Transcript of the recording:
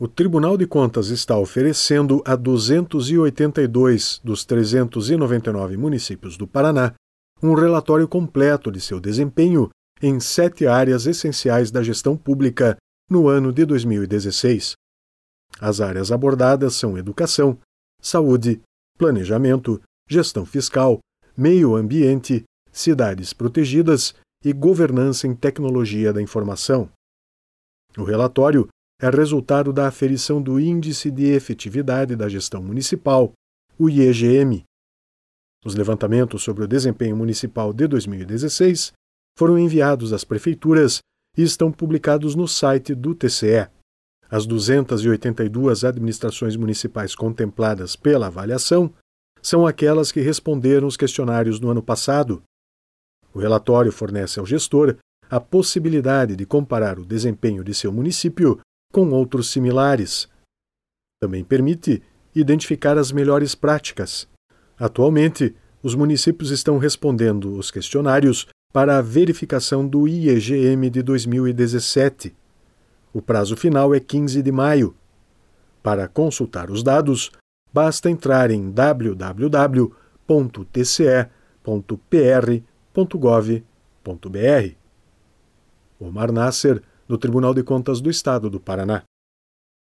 O Tribunal de Contas está oferecendo a 282 dos 399 municípios do Paraná um relatório completo de seu desempenho em 7 áreas essenciais da gestão pública no ano de 2016. As áreas abordadas são educação, saúde, planejamento, gestão fiscal, meio ambiente, cidades protegidas e governança em tecnologia da informação. O relatório é resultado da aferição do Índice de Efetividade da Gestão Municipal, o IEGM. Os levantamentos sobre o desempenho municipal de 2016 foram enviados às prefeituras e estão publicados no site do TCE. As 282 administrações municipais contempladas pela avaliação são aquelas que responderam os questionários no ano passado. O relatório fornece ao gestor a possibilidade de comparar o desempenho de seu município com outros similares. Também permite identificar as melhores práticas. Atualmente, os municípios estão respondendo os questionários para a verificação do IEGM de 2017. O prazo final é 15 de maio. Para consultar os dados, basta entrar em www.tce.pr.gov.br. Omar Nasser, do Tribunal de Contas do Estado do Paraná.